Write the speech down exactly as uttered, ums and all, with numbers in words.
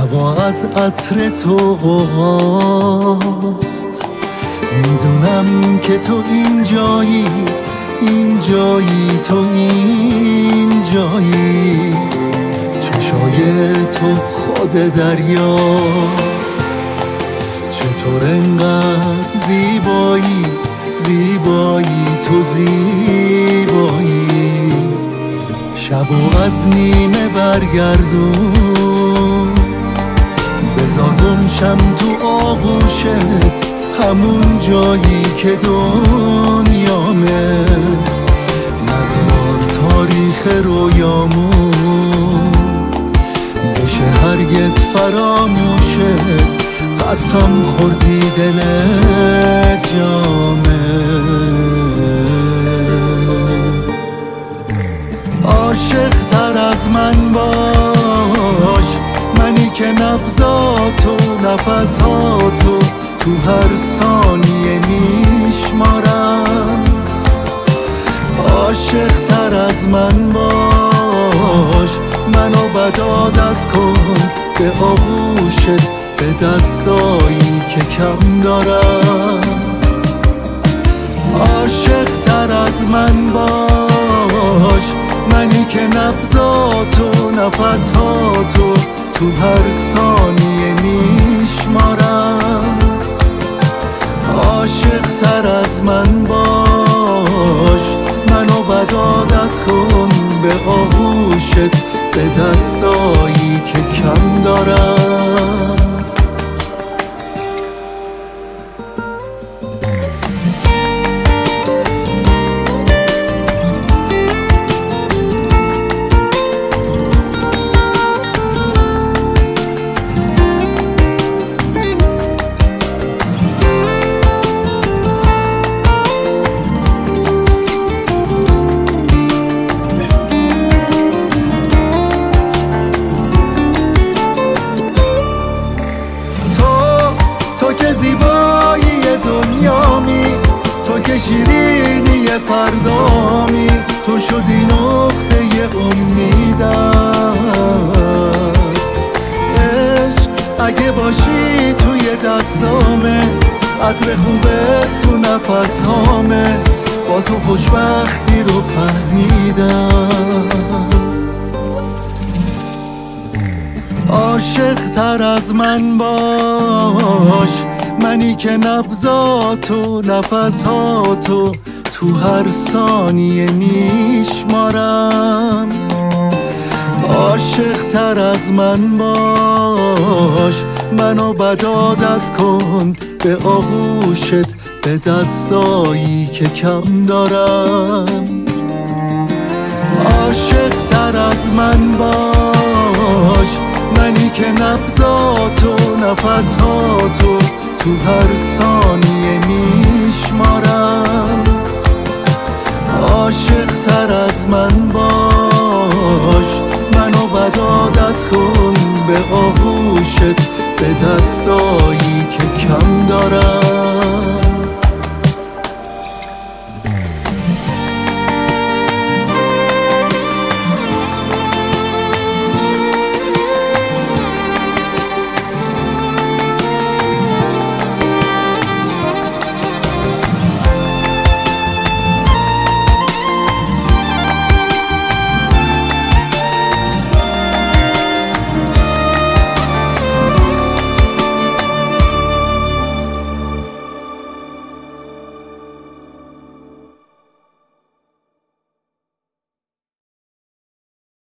هوا از عطر تو قوقاست، میدونم که تو این جایی، این جایی، تو این جایی. چشای تو خود دریاست، چطور انقدر زیبایی، زیبایی، تو زیبایی. شبو از نیمه برگردون، بذار گمشم تو آغوشت، همون جایی که دنیامه. نذار تاریخ رویامون بشه هرگز فراموشت، قسم خوردی دل جامه. عاشق تر از من باش، منی که نبضاتو، نفساتو تو هر ثانیه میشمارم. عاشق تر از من باش، منو بد عادت کن به آغوشت، به دستایی که کم دارم. عاشق تر از من باش، منی که نبضاتو، نفساتو تو هر ثانیه میشمارم. عاشق تر از من باش، منو بد عادت کن به آغوشت، به دستایی که کم دارم. تو که شیرینی فردامی، تو شدی نقطه امیدم. عشق اگه باشی توی دستامه، عطر خوبه تو نفس هامه، با تو خوشبختی رو فهمیدم. عاشق تر از من باش، منی که نبضاتو، نفساتو تو هر ثانیه میشمارم. عاشق تر از من باش، منو بد عادت کن به آغوشت، به دستایی که کم دارم. عاشق تر از من باش، منی که نبضاتو، نفساتو تو هر ثانیه میشمارم. عاشق تر از من باش، منو بد عادت کن به آغوشت، به دستایی که کم دارم.